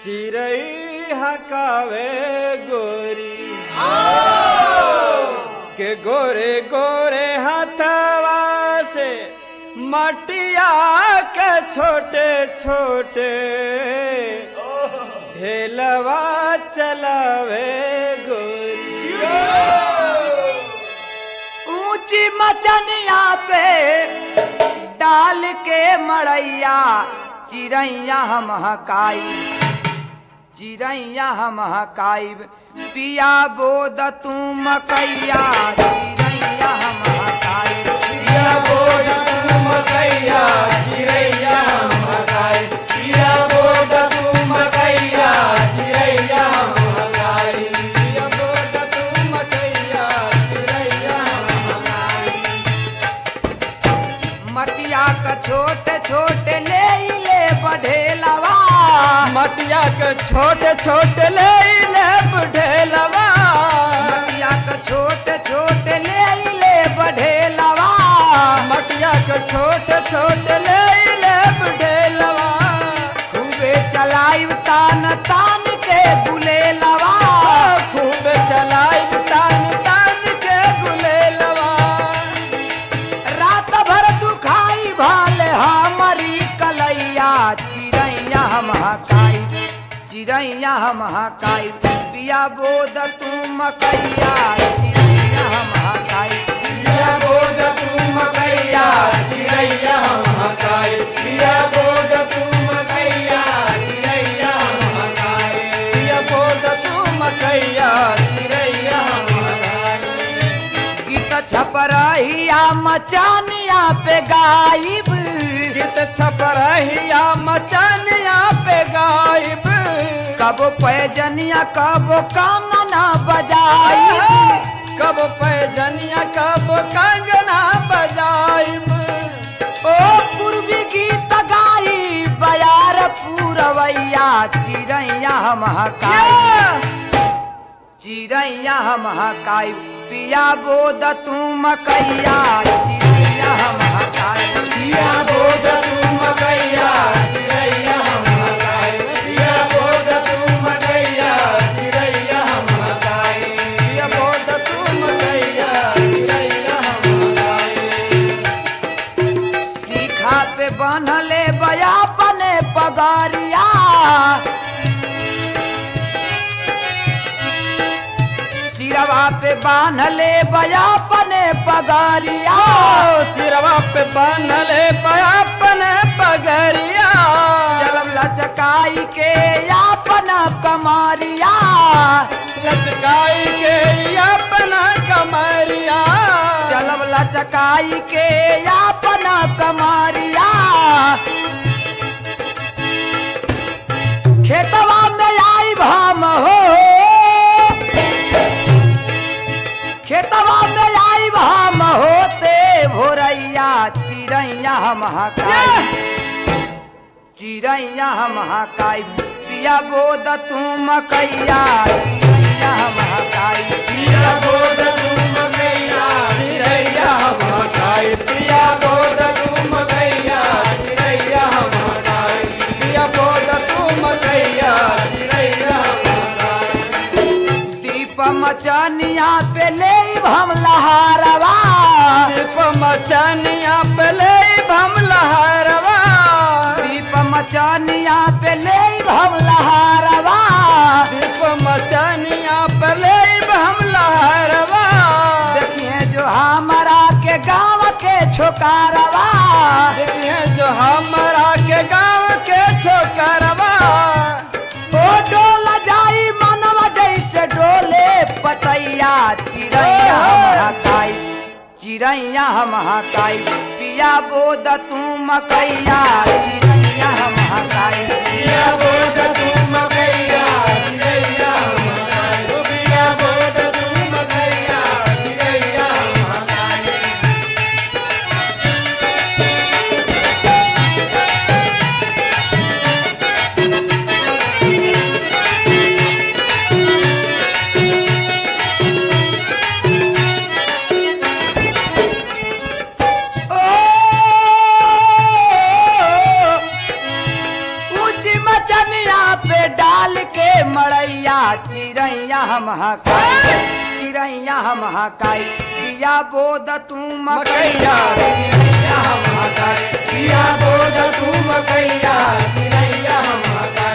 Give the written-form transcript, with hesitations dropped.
चिरई हकावे गोरी के गोरे गोरे हथवा से मटिया के छोटे छोटे ढेलवा चलावे गोरी। ऊंची मचनिया पे डाल के मड़ैया चिड़ैया हम हकाई, चिड़ैया हम हकाई पिया बोद तू मकैया चिड़ैया हम हकाई, पिया बोद तू मकैया चिड़ैया हम हकाई, पिया बोद तू मकैया चिड़ैया हम हकाई, पिया बोद तू मकैया चिड़ैया हम हकाई। मटिया का छोटे छोटे ले बढ़ेलवा, मटिया के छोटे छोटे ले बढ़ेलवा, मटिया का छोटे छोटे ले बढ़ेलवा, मटिया के छोटे छोटे ले बढ़ेलवा। खूबे चलाई तान तान के गुलेलवा, खूब चलाई तान तान के गुलेलवा। रात भर दुखाई भाले हमारी कलैया चिड़ैया हम हकाई, चिड़ैया हम हकाई पिया बोद तू मकैया चिड़ैया हम हकाई, पिया बोद तू मकैया चिड़ैया हम हकाई, पिया बोद तू मकैया चिड़ैया हम हकाई, पिया बोद तू मकैया चिड़ैया हम हकाई। गीत छपरहिया मचानिया पे गायब, गीत छपरहिया मचानिया पे गायब, कबो पैजनिया कबो कंगना बजाई, कब पैजनिया कब कंगना बजाइब। ओ पूर्वी गीत गाई बयार पूरवैया चिड़ैया हम हकाई, चिड़ैया हम हकाई पिया बोद तू मकैया चिड़ैया हम हकाई, पिया बोद तू मकैया चिड़ैया हम हकाई, पिया बोद तू मकैया चिड़ैया हम हकाई, पिया बोद तू मकैया चिड़ैया हम हकाई। सीखा पे बनले बया पने पगारिया, सिरवा पे बांधले बया पने पगारिया, सिरवा पे बांधले बयापन पगरिया, चलम लचकाई के अपना कमारिया, लचकाई के अपना कमरिया, चलम लचकाई के अपना कमारिया। खेतवा में आई भाम हो, खेतवा में आई भाम होते भोरैया चिड़ैया हम हकाई, चिड़ैया हम हकाई पिया बोद तू मकैया चिड़ैया हम हकाई, पिया बोद तू मकैया चिड़ैया हम हकाई, पिया बोद तू मकैया चिड़ैया हम हकाई, पिया बोद तू मकैया चिड़ैया हम हकाई। दीप मचनिया पे ले हम लहारवा, दीप मचनिया पे ले हम लहरवा, दीप मचनिया पे ले हम लहारवा, दीप मचनिया पे ले हम लहरवा। देखिए जो हमारा के गाँव के छोकारवा, देखिए जो हमारा के गाँव के छोकरवा, ओ डोल जाई मनवा जैसे डोले पतैया चिड़ैया हम हकाई, चिड़ैया हम हकाई पिया बोद तू मकैया चिड़ैया हम हकाई, पिया बोद तू मकैया चिड़ैया हम हकाई, पिया बोद तू मकैया चिड़ैया हम हकाई। हकाई चिड़ैया हम हकाई दिया बोद तू मकैया मकैया चिरैया हम हकाई दिया बोध तू मकैया चिरैया हम हकाई